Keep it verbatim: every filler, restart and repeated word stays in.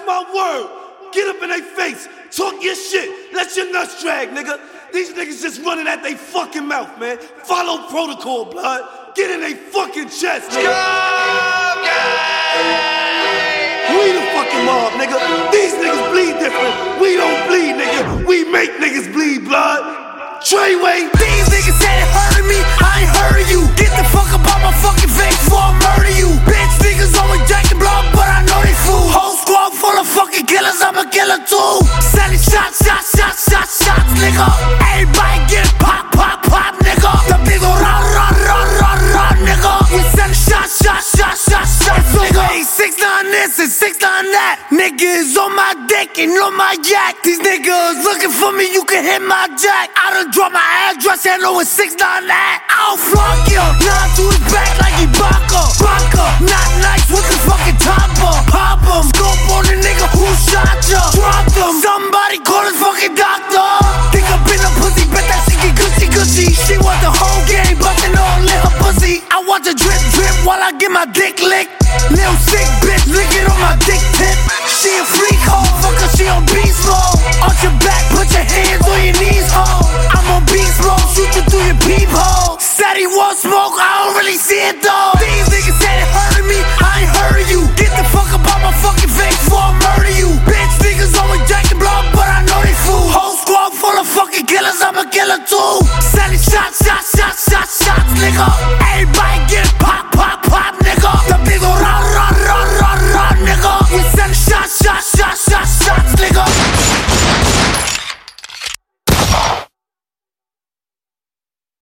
my word. Get up in their face, talk your shit, let your nuts drag, nigga. These niggas just running at they fucking mouth, man. Follow protocol, blood. Get in they fucking chest, nigga. We the fucking mob, nigga. These niggas bleed different. We don't bleed, nigga. We make niggas bleed, blood. Treyway. These niggas said it hurted me, I ain't heard you. Get the fuck up out my fucking face before I murder you. Bitch niggas always jacking blood, but I know they fool. Whole squad full of fucking killers, I'm a killer too. Selling shots, shots, shots, shots, shots, nigga. Everybody get pop, pop, pop, nigga. The big ol' run, run, run, run, run, nigga. We selling shots, shots, shots, shots, shots, nigga. Hey, six nine this and six nine that. Niggas on my dick and on my yak. These niggas looking for me, you can hit my jack. I done drop my address and know it's six nine that. I'll flunk you, nine to his back like he Baka, Baka. Not nice with the fucking topper. Pop him, scope on the nigga who shot ya. Drop him, somebody call his fucking doctor. Think I've been a pussy, bet that she get gushy gushy. She want the whole game, but they all in her pussy. I watch her drip drip while I get my dick licked. Little sick bitch, lick it on my dick tip. She a freak hoe, fucker, she on beast mode. Arch your back, put your hands on your knees, ho. I'm on beast mode, shoot you through your peephole. Said he won't smoke, I don't really see it though. These niggas said it hurted me, I ain't heard you. Get the fuck up out my fucking face before I murder you. Bitch niggas always jacking blood, but I know they fool. Whole squad full of fucking killers, I'm a killer too. Selling shots, shots, shots, shots, shots, nigga. Everybody